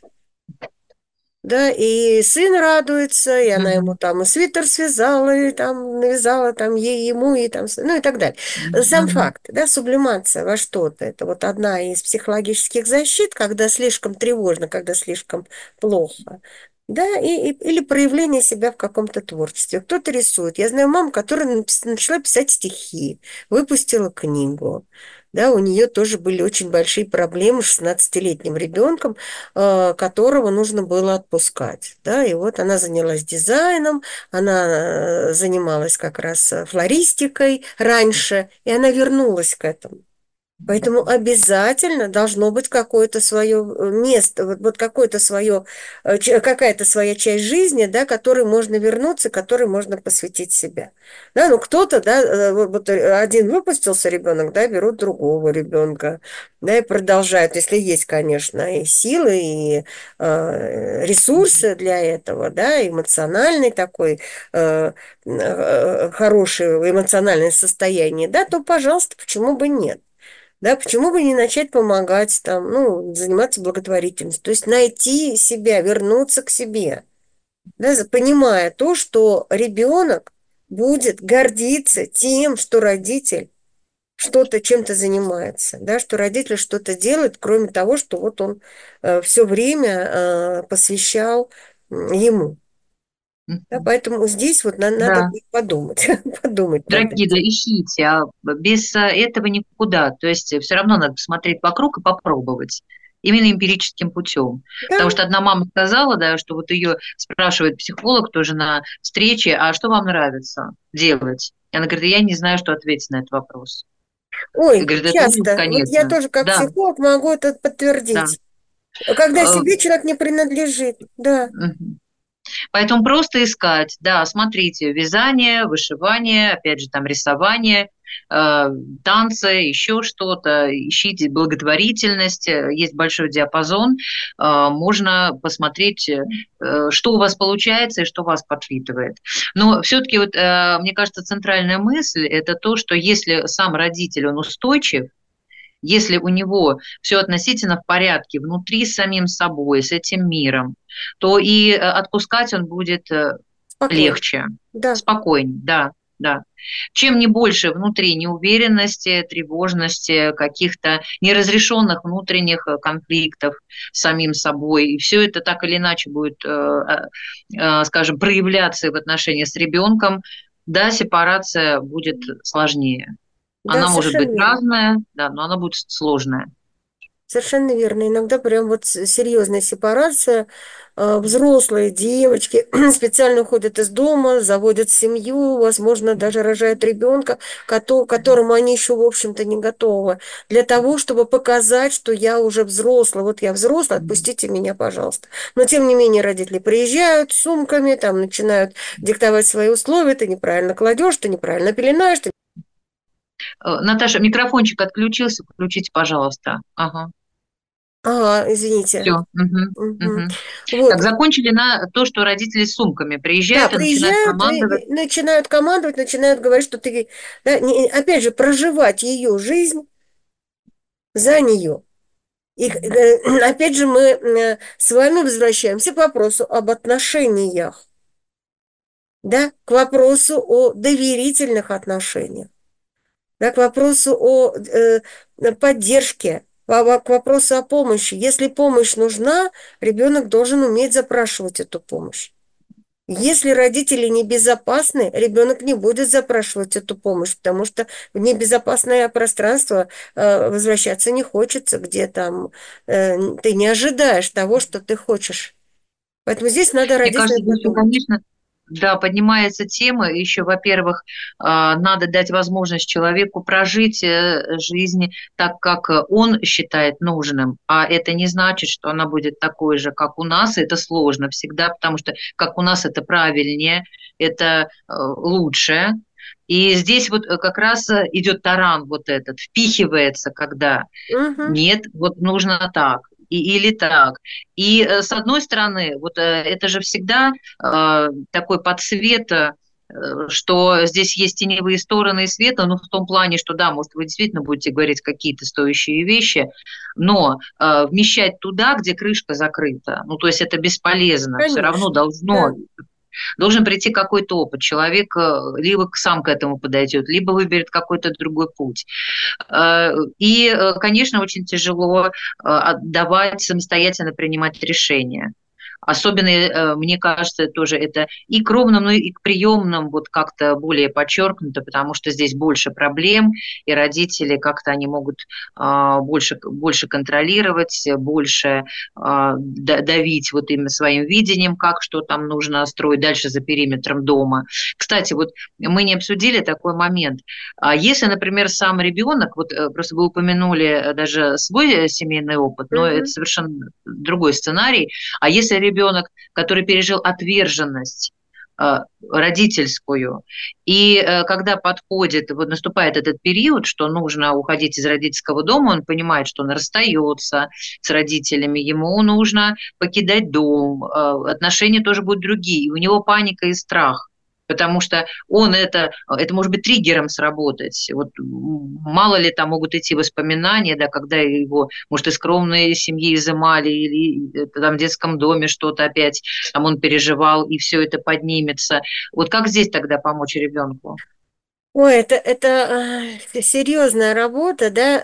Да, и сын радуется, и она ему Мгм. там и свитер связала, и там навязала там ей, ему, и там, ну и так далее. Сам Мгм. факт, да, сублимация во что-то, это вот одна из психологических защит, когда слишком тревожно, когда слишком плохо, да, или проявление себя в каком-то творчестве. Кто-то рисует. Я знаю маму, которая начала писать стихи, выпустила книгу. Да, у нее тоже были очень большие проблемы с 16-летним ребенком, которого нужно было отпускать. Да, и вот она занялась дизайном, она занималась как раз флористикой раньше, и она вернулась к этому. Поэтому обязательно должно быть какое-то свое место, вот какое-то свое, какая-то своя часть жизни, да, которой можно вернуться, которой можно посвятить себя. Да, ну кто-то, да, вот один выпустился ребенок, да, берут другого ребенка, да, и продолжают, если есть, конечно, и силы, и ресурсы для этого, да, эмоциональный такой хорошее эмоциональное состояние, да, то, пожалуйста, почему бы нет? Да, почему бы не начать помогать там, ну, заниматься благотворительностью, то есть найти себя, вернуться к себе, да, понимая то, что ребенок будет гордиться тем, что родитель что-то чем-то занимается, да, что родитель что-то делает, кроме того, что вот он все время посвящал ему. Да, Мгм. поэтому здесь вот надо Да. подумать, подумать над Дорогие, да, этим. ищите, а без этого никуда. То есть все равно надо посмотреть вокруг и попробовать. Именно эмпирическим путем. Да, Потому что одна мама сказала, да, что вот ее спрашивает психолог тоже на встрече, а что вам нравится делать? И она говорит, я не знаю, что ответить на этот вопрос. И ой, говорит, это ужас, часто, вот я конечно. тоже как Да, психолог могу это да. подтвердить. Когда Э, себе человек не принадлежит, да. мгм. Поэтому просто искать, да, смотрите, вязание, вышивание, опять же, там рисование, э, танцы, еще что-то, ищите благотворительность, есть большой диапазон, можно посмотреть, что у вас получается и что вас подпитывает. Но все-таки вот, мне кажется, центральная мысль – это то, что если сам родитель, он устойчив, если у него все относительно в порядке внутри с самим собой, с этим миром, то и отпускать он будет Спокойно, легче, да. спокойнее, да, да. Чем не больше внутри неуверенности, тревожности, каких-то неразрешенных внутренних конфликтов с самим собой, и все это так или иначе будет, скажем, проявляться в отношении с ребенком, да, сепарация будет сложнее. Да, Она может быть совершенно верно. разная, да, но она будет сложная. Совершенно верно. Иногда прям вот серьезная сепарация. Взрослые девочки специально уходят из дома, заводят семью, возможно, даже рожают ребенка, которому они еще, в общем-то, не готовы. Для того, чтобы показать, что я уже взрослый. Вот я взрослый, отпустите меня, пожалуйста. Но, тем не менее, родители приезжают с сумками, там начинают диктовать свои условия. Ты неправильно кладешь, ты неправильно пеленаешь. Наташа, микрофончик отключился, включите, пожалуйста. Ага, Ага, извините. все. Мгм. Вот. Так, закончили на то, что родители с сумками Да, приезжают и начинают приезжают командовать. и начинают командовать, начинают говорить, что ты, да, опять же, проживать ее жизнь за нее. И опять же мы с вами возвращаемся к вопросу об отношениях, да, к вопросу о доверительных отношениях, да, к вопросу о поддержке, к вопросу о помощи. Если помощь нужна, ребенок должен уметь запрашивать эту помощь. Если родители небезопасны, ребенок не будет запрашивать эту помощь, потому что в небезопасное пространство возвращаться не хочется, где там ты не ожидаешь того, что ты хочешь. Поэтому здесь надо Мне кажется, родителям здесь, подумать. конечно, да, поднимается тема. Еще, во-первых, надо дать возможность человеку прожить жизнь так, как он считает нужным. А это не значит, что она будет такой же, как у нас. Это сложно всегда, потому что как у нас это правильнее, это лучше. И здесь вот как раз идет таран вот этот, впихивается, когда Мгм. нет, вот нужно так. Или так. И с одной стороны, вот это же всегда такой подсвет, что здесь есть теневые стороны и света, ну, в том плане, что да, может, вы действительно будете говорить какие-то стоящие вещи, но вмещать туда, где крышка закрыта, ну, то есть это бесполезно, все равно Конечно. должно Да. должен прийти какой-то опыт. Человек либо сам к этому подойдет, либо выберет какой-то другой путь. И, конечно, очень тяжело отдавать, самостоятельно принимать решения. Особенно, мне кажется, тоже это и к ровным, но и к приемным вот как-то более подчеркнуто, потому что здесь больше проблем, и родители как-то они могут больше контролировать, больше давить вот именно своим видением, как что там нужно строить дальше за периметром дома. Кстати, вот мы не обсудили такой момент. Если, например, сам ребенок, вот просто вы упомянули даже свой семейный опыт, но это Мгм. совершенно другой сценарий, а если ребенок, который пережил отверженность родительскую, и когда подходит, вот наступает этот период, что нужно уходить из родительского дома, он понимает, что он расстается с родителями, ему нужно покидать дом, отношения тоже будут другие, у него паника и страх. Потому что это может быть триггером сработать. Вот мало ли там могут идти воспоминания, да, когда его, может, из скромной семьи изымали, или там в детском доме что-то опять, там он переживал, и все это поднимется. Вот как здесь тогда помочь ребенку? Ой, это серьезная работа, да,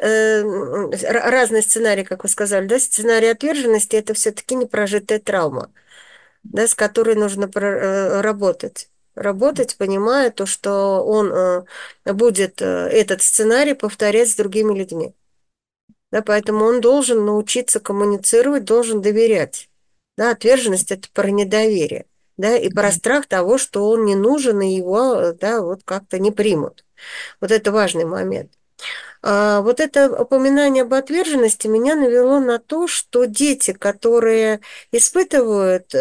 разные сценарии, как вы сказали, да, сценарий отверженности – это все-таки непрожитая травма, да, с которой нужно работать. Работать, понимая то, что он будет этот сценарий повторять с другими людьми. Да, поэтому он должен научиться коммуницировать, должен доверять. Да, отверженность – это про недоверие, да, и про страх того, что он не нужен, и его, да, вот как-то не примут. Вот это важный момент. Вот это упоминание об отверженности меня навело на то, что дети, которые испытывают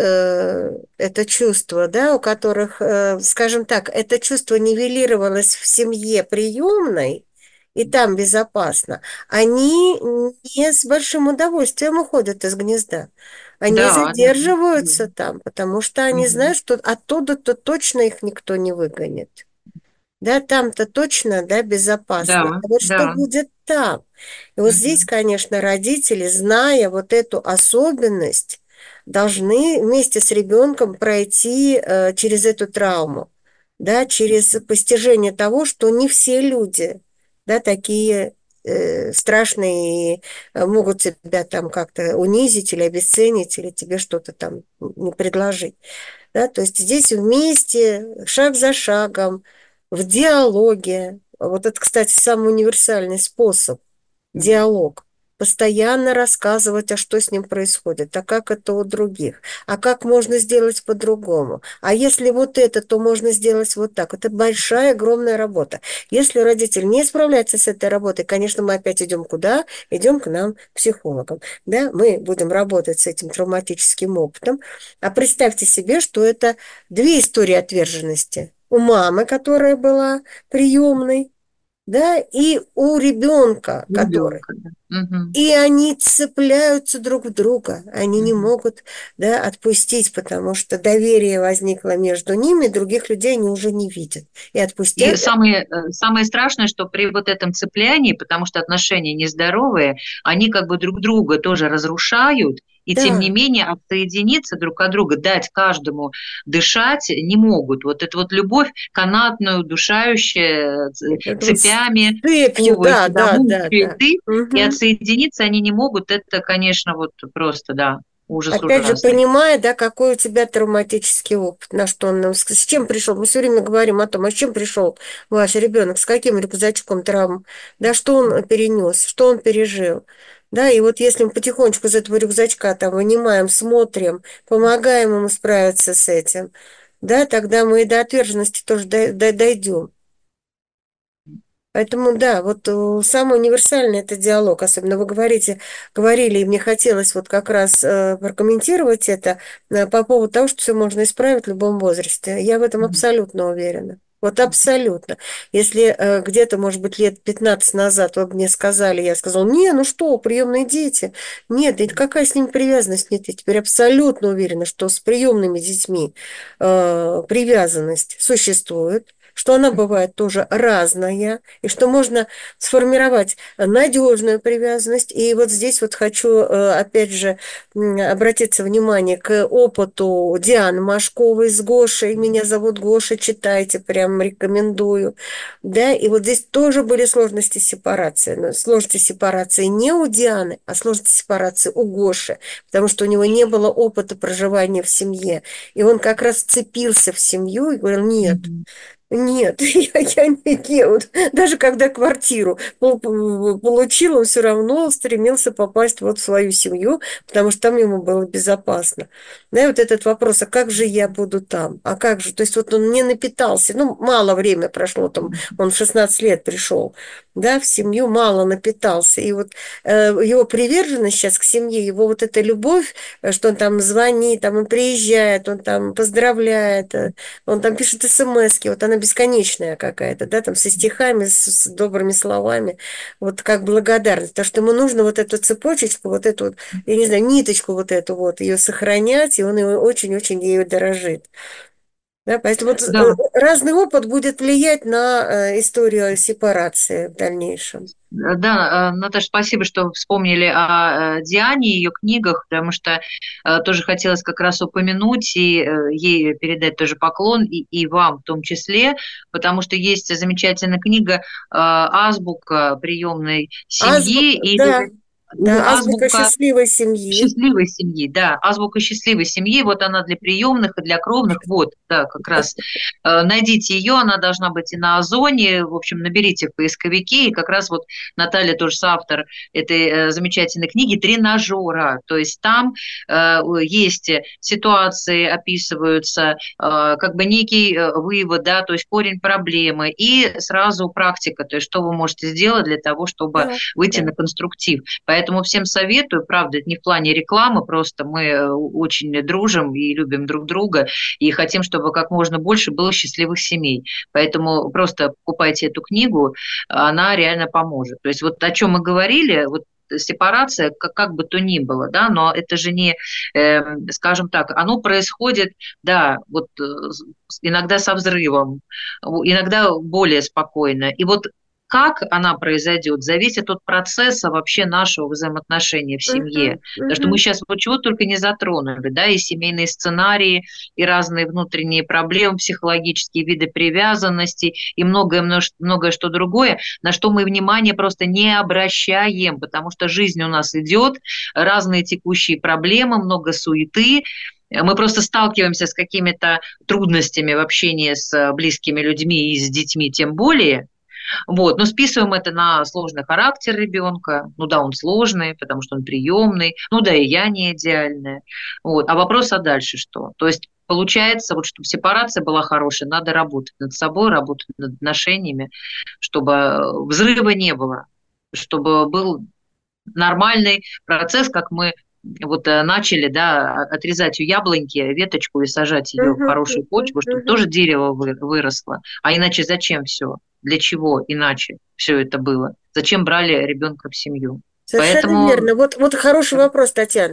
это чувство, да, у которых, скажем так, это чувство нивелировалось в семье приемной, и там безопасно, они не с большим удовольствием уходят из гнезда. Они Да, да. задерживаются там, потому что они Мгм. знают, что оттуда-то точно их никто не выгонит. Да, там-то точно, да, Да, безопасно. А вот что да. будет там? И вот здесь, Мгм. конечно, родители, зная вот эту особенность, должны вместе с ребенком пройти через эту травму, да, через постижение того, что не все люди, да, такие страшные и могут тебя там как-то унизить или обесценить, или тебе что-то там не предложить. Да, то есть здесь вместе, шаг за шагом, в диалоге. Вот это, кстати, самый универсальный способ – диалог. постоянно рассказывать, а что с ним происходит, а как это у других, а как можно сделать по-другому. А если вот это, то можно сделать вот так. Это большая, огромная работа. Если родитель не справляется с этой работой, конечно, мы опять идем куда? Идем к нам, психологам. Да? Мы будем работать с этим травматическим опытом. А представьте себе, что это две истории отверженности. У мамы, которая была приемной, да, и у ребенка, который. Ребенка, да. Мгм. И они цепляются друг в друга, они не Мгм. могут, да, отпустить, потому что доверие возникло между ними, других людей они уже не видят. И И отпустят. самое страшное, что при вот этом цеплянии, потому что отношения нездоровые, они как бы друг друга тоже разрушают, и тем не Да, менее отсоединиться друг от друга, дать каждому дышать не могут. Вот эта вот любовь канатную, удушающая, это вот с цепями, цепью, да, сковывающая, да, да, да, мучает да. их, и Мгм. отсоединиться они не могут. Это, конечно, вот просто, да, ужас Опять же, ужасный. понимая, да, какой у тебя травматический опыт, на что он нам, с чем пришел. Мы все время говорим о том, а с чем пришел ваш ребенок, с каким рюкзачком травм, да, что он перенес, что он пережил. Да, и вот если мы потихонечку из этого рюкзачка там вынимаем, смотрим, помогаем ему справиться с этим, да, тогда мы и до отверженности тоже дойдем. Поэтому, да, вот самый универсальный это диалог. Особенно вы говорили, и мне хотелось вот как раз прокомментировать это по поводу того, что все можно исправить в любом возрасте. Я в этом абсолютно уверена. Вот абсолютно. Если где-то, может быть, лет 15 назад вы бы мне сказали, я сказала, не, ну что, приемные дети. Нет, да какая с ними привязанность? Нет, я теперь абсолютно уверена, что с приемными детьми привязанность существует, что она бывает тоже разная, и что можно сформировать надежную привязанность. И вот здесь вот хочу, опять же, обратиться внимание к опыту Дианы Машковой с Гошей. Меня зовут Гоша, читайте, прям рекомендую. Да, и вот здесь тоже были сложности сепарации. Но сложности сепарации не у Дианы, а сложности сепарации у Гоши, потому что у него не было опыта проживания в семье. И он как раз вцепился в семью и говорил, нет, Мгм. нет, я не вот, даже когда квартиру получил, он все равно стремился попасть вот в свою семью, потому что там ему было безопасно. Да, и вот этот вопрос, а как же я буду там? А как же? То есть вот он не напитался, ну, мало время прошло, там, он в 16 лет пришел, да, в семью мало напитался. И вот его приверженность сейчас к семье, его вот эта любовь, что он там звонит, там он приезжает, он там поздравляет, он там пишет смски, вот она бесконечная какая-то, да, там со стихами, с добрыми словами, вот как благодарность. Потому что ему нужно вот эту цепочечку, вот эту вот, я не знаю, ниточку вот эту вот, ее сохранять, и он ее очень-очень ею дорожит. Да, поэтому вот, Да. разный опыт будет влиять на историю сепарации в дальнейшем. Да, Наташа, спасибо, что вспомнили о Диане и ее книгах, потому что тоже хотелось как раз упомянуть и ей передать тоже поклон, и вам в том числе, потому что есть замечательная книга «Азбука приемной семьи» Да, или да, азбука «Азбука счастливой семьи. счастливой семьи», да, азбука счастливой семьи, вот она для приемных и для кровных, вот, да, как раз найдите ее, она должна быть и на Озоне, в общем, наберите в поисковике, и как раз вот Наталья тоже соавтор этой замечательной книги «Тренажера», то есть там есть ситуации, описываются, как бы некий вывод, да, то есть корень проблемы, и сразу практика, то есть что вы можете сделать для того, чтобы Да, выйти да. на конструктив. Поэтому всем советую, правда, это не в плане рекламы, просто мы очень дружим и любим друг друга, и хотим, чтобы как можно больше было счастливых семей. Поэтому просто покупайте эту книгу, она реально поможет. То есть вот о чем мы говорили, вот сепарация, как бы то ни было, да, но это же не, скажем так, оно происходит, да, вот иногда со взрывом, иногда более спокойно. И вот как она произойдет, зависит от процесса вообще нашего взаимоотношения в Мгм, семье. Потому что мы мгм. сейчас вот чего только не затронули, да, и семейные сценарии, и разные внутренние проблемы, психологические виды привязанности, и многое что другое, на что мы внимание просто не обращаем, потому что жизнь у нас идет, разные текущие проблемы, много суеты, мы просто сталкиваемся с какими-то трудностями в общении с близкими людьми и с детьми тем более, Вот, но списываем это на сложный характер ребенка. Ну да, он сложный, потому что он приемный. Ну да, и я не идеальная. Вот. А вопрос, а дальше что? То есть получается, вот чтобы сепарация была хорошей, надо работать над собой, работать над отношениями, чтобы взрыва не было, чтобы был нормальный процесс, как мы вот начали, да, отрезать у яблоньки веточку и сажать ее в хорошую почву, чтобы тоже дерево выросло. А иначе зачем все? Для чего иначе все это было? Зачем брали ребенка в семью? Совершенно Поэтому верно. Вот хороший вопрос, Татьяна.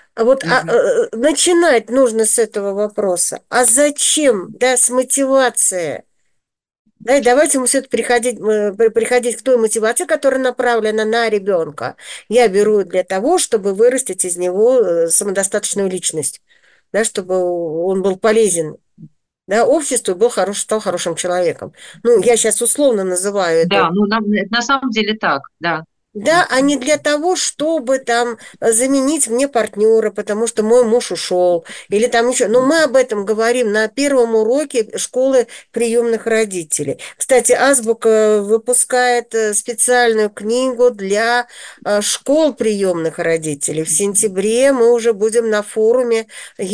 Начинать нужно с этого вопроса. А зачем, да, с мотивацией? Да, и давайте мы все-таки приходить к той мотивации, которая направлена на ребенка. Я беру для того, чтобы вырастить из него самодостаточную личность, да, чтобы он был полезен, да, обществу и стал хорошим человеком. Ну, я сейчас условно называю это. да, ну на самом деле так, да. Да, а не для того, чтобы там заменить мне партнера, потому что мой муж ушел, или там еще. Но мы об этом говорим на первом уроке школы приемных родителей. Кстати, Азбука выпускает специальную книгу для школ приемных родителей. В сентябре мы уже будем на форуме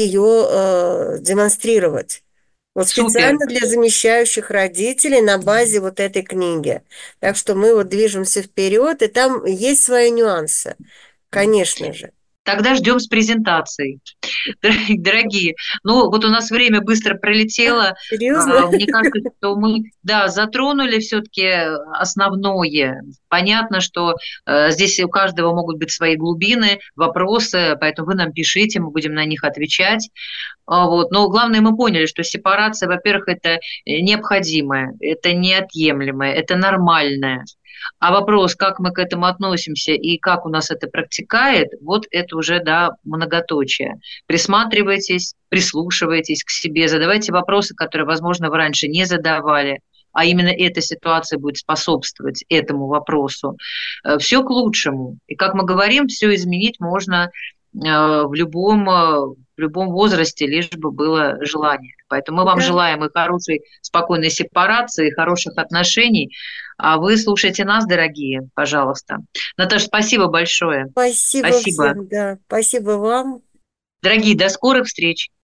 ее демонстрировать. Вот Супер. специально для замещающих родителей на базе вот этой книги. Так что мы вот движемся вперед, и там есть свои нюансы, конечно же. Тогда ждем с презентацией, дорогие. Ну, вот у нас время быстро пролетело. Серьезно? Мне кажется, что мы, да, затронули все-таки основное. Понятно, что здесь у каждого могут быть свои глубины, вопросы, поэтому вы нам пишите, мы будем на них отвечать. Вот. Но главное, мы поняли, что сепарация, во-первых, это необходимое, это неотъемлемое, это нормальное. А вопрос, как мы к этому относимся и как у нас это протекает, вот это уже, да, многоточие. Присматривайтесь, прислушивайтесь к себе, задавайте вопросы, которые, возможно, вы раньше не задавали, а именно эта ситуация будет способствовать этому вопросу. Все к лучшему. И, как мы говорим, все изменить можно в любом возрасте, лишь бы было желание. Поэтому мы вам Да. желаем и хорошей, спокойной сепарации, и хороших отношений. А вы слушайте нас, дорогие, пожалуйста. Наташа, спасибо большое. Спасибо Спасибо. всем, да. Спасибо вам. Дорогие, до скорых встреч.